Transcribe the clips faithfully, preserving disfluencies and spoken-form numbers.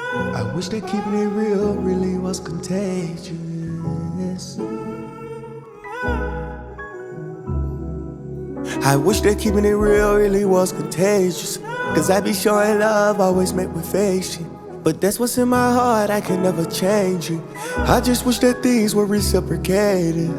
I wish that keeping it real really was contagious. I wish that keeping it real really was contagious. Cause I be showing love, always met with face. But that's what's in my heart, I can never change it. I just wish that things were reciprocated.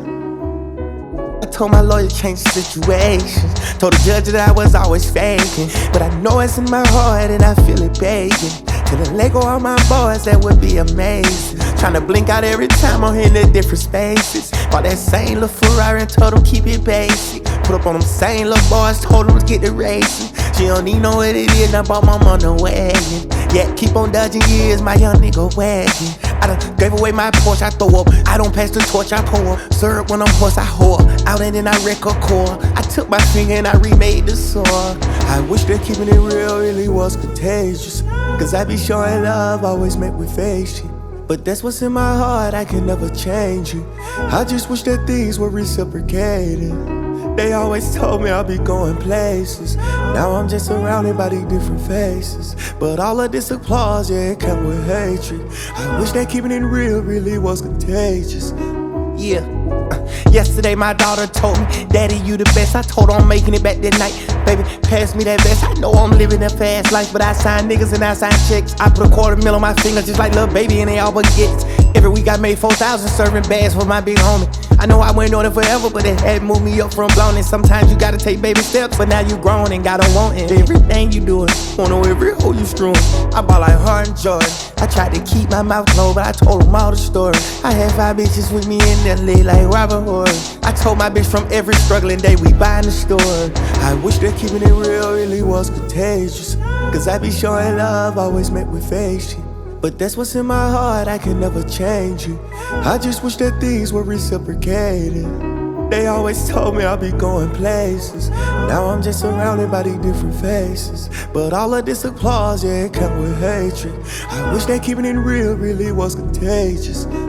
I told my lawyer change the situation. Told the judge that I was always faking. But I know it's in my heart and I feel it begging. Till I let go of my boys, that would be amazing. Tryna blink out every time I'm in the different spaces. Bought that same little Ferrari and told them keep it basic. Put up on them same little boys, told them to get the racing. She don't even know what it is, I bought my mom the wagon. Yeah, keep on dodging years, my young nigga wagging. I done gave away my Porsche, I throw up. I don't pass the torch, I pour up. Syrup when I'm hoarse, I whore. Out and then I wreck a core. I took my finger and I remade the sore. I wish that keeping it real really was contagious. Cause I be showing love, always met with face. But that's what's in my heart, I can never change it. I just wish that things were reciprocated. They always told me I'll be going places. Now I'm just surrounded by these different faces. But all of this applause, yeah, it come with hatred. I wish that keeping it real really was contagious. Yeah. Uh, yesterday my daughter told me, Daddy, you the best. I told her I'm making it back that night. Baby, pass me that vest. I know I'm living a fast life, but I sign niggas and I sign checks. I put a quarter mil on my finger just like little baby and they all baguettes. Every week I made four thousand serving bags for my big homie. I know I went on it forever, but it had moved me up from blown. And sometimes you gotta take baby steps, but now you grown and got on wanting. Everything you doing, wanna know every hoe you screwing. I bought like Hart and Jordan. I tried to keep my mouth closed, but I told them all the story. I had five bitches with me in that lit like Robert Horry. I told my bitch from every struggling day we buy in the store. I wish that keeping it real really was contagious. Cause I be showing love, always met with face. But that's what's in my heart, I can never change it. I just wish that things were reciprocated. They always told me I'll be going places. Now I'm just surrounded by these different faces. But all of this applause, yeah, it come with hatred. I wish that keeping it real really was contagious.